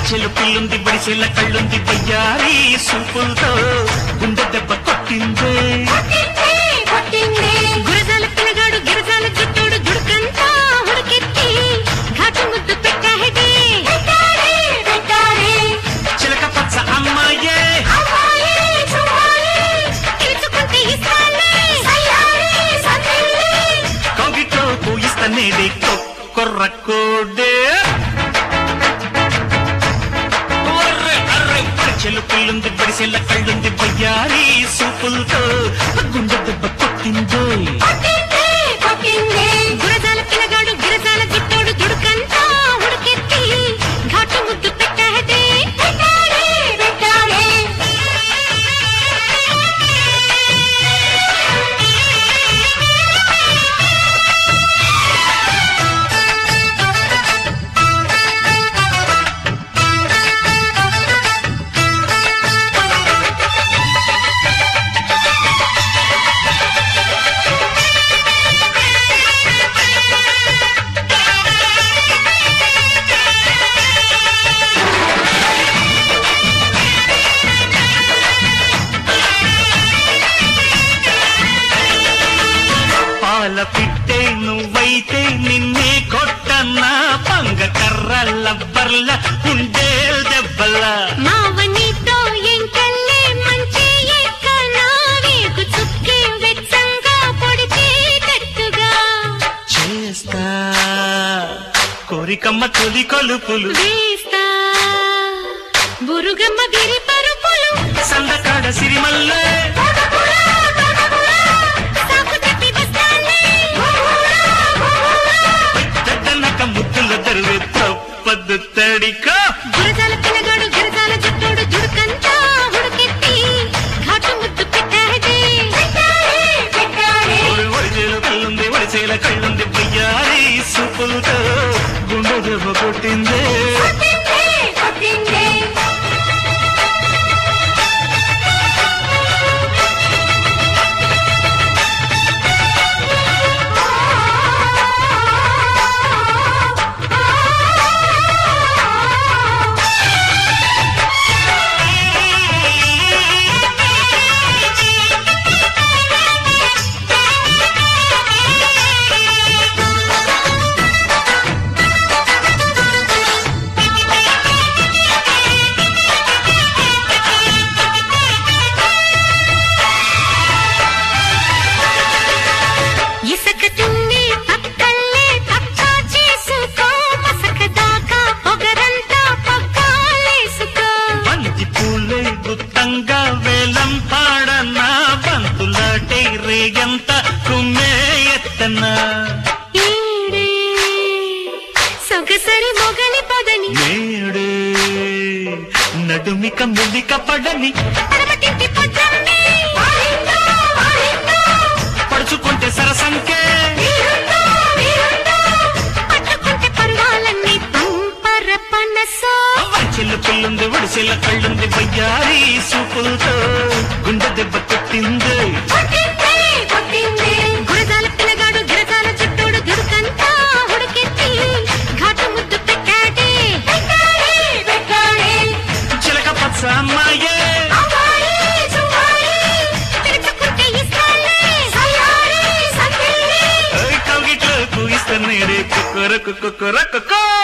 వరిచెలు పిల్లుంది బడిసెల కళ్ళుంది బయ్యారి సూపులతో గుండె దెబ్బ కొట్టిందే గురజాల పిల్లగాడు గిరజాల జుట్టోడు దుడుకంతా ఉడికెత్తి ఘాటు ముద్దు పెట్టాడే చిలక పచ్చ అమ్మాయే తెలుసుకుంటే ఇస్తాలే కౌగిట్లో పూయిస్తనేడే కొర్రకోడే వరిచెలు పిల్లుంది బడిసెల కళ్ళుంది బయ్యారి సూపులతో గుండె దెబ్బ కొట్టిందే గురజాల పిల్లగాడు గిరజాల జుట్టోడు దుడుకంతా ఉడికెత్తి ఘాటు ముద్దు పెట్టాడే పాల పిట్టే నువ్వైతే నిన్నే కొట్టన్నా పంగ కర్రల బర్ల ఉండే దెబ్బల మావనితో ఎంకల్లే మంచి ఎక్కనా నీకు చుక్కి వెచ్చంగా పొడిచేటట్టుగా చేస్తా కోరికమ్మ తొలి కొలుపులు వేస్తా బురుగమ్మ బిరి పరుపులు సందకాడ సిరిమల్లే సాకు చెప్పి బస్తాలే దద్దనక ముద్దుల దరువే తప్పదు తడిక గురజాల పిల్లగాడు గిరజాల జుట్టోడు దుడుకంతా ఉడికెత్తి ఘాటు ముద్దు పెట్టాడే వరిచేల కళ్ళుంది వరిచేల కళ్ళుంది బయ్యారి సూపులతో గుండె దెబ్బ కొట్టిందే ఇసక తున్ని పక్కల్లే తప్పా చేసుకో మసక దాకా పొగరంతా పక్కాలేసుకో బంతి పూలే గుత్తంగా వేలం పాడనా బంతులాటే రేగంత కుమ్మే ఎత్తనా ఈడే సొగసరి మొగలి పదని నేడే నడుమిక మెలిక పడని పరమటింటి పొద్దమ్మి పడుచుకుంటే సరసంకే పట్టుకుంటే పర్వాలన్నీ పంపర పనసో వరిచెల పిల్లుంది వడిసెల కళ్ళుంది బయ్యారి సూపులతో గుండె దెబ్బ కొట్టింది గురజాల పిల్లగాడు గిరజాల చుట్టోడు దుడుకంతా ఉడికెత్తి ఘాటు ముద్దు పెట్టాడే చిలక పచ్చ అమ్మాయే తెలుసుకుంటే ఇస్తాలే కౌగిట్లో పూయిస్తనేడే కుక్కర కుక్కర కుక్క